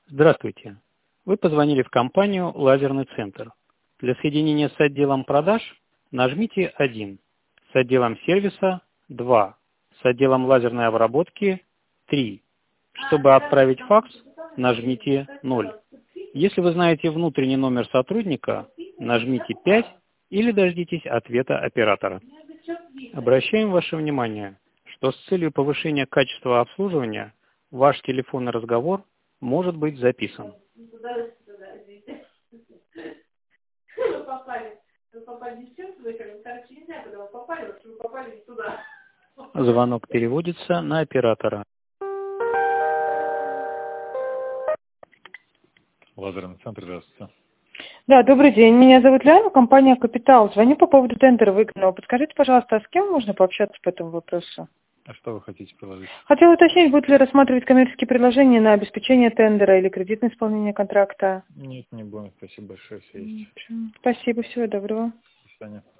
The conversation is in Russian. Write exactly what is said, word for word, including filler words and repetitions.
Здравствуйте. Вы позвонили в компанию «Лазерный центр». Для соединения с отделом продаж нажмите один, с отделом сервиса два, с отделом лазерной обработки три. Чтобы отправить факс, нажмите ноль. Если вы знаете внутренний номер сотрудника, нажмите пять или дождитесь ответа оператора. Обращаем ваше внимание, что с целью повышения качества обслуживания ваш телефонный разговор может быть записан. Вы попали, вы попали не в чем выехали, короче, не знаю, куда вы попали, потому что вы попали не туда. Звонок переводится на оператора. Лазерный центр, здравствуйте. Да, добрый день. Меня зовут Ляна, компания «Капитал». Звоню по поводу тендера выигранного. Подскажите, пожалуйста, а с кем можно пообщаться по этому вопросу? А что вы хотите предложить? Хотела уточнить, будут ли рассматривать коммерческие предложения на обеспечение тендера или кредитное исполнение контракта? Нет, не будем. Спасибо большое, все есть. Спасибо, всего доброго. До свидания.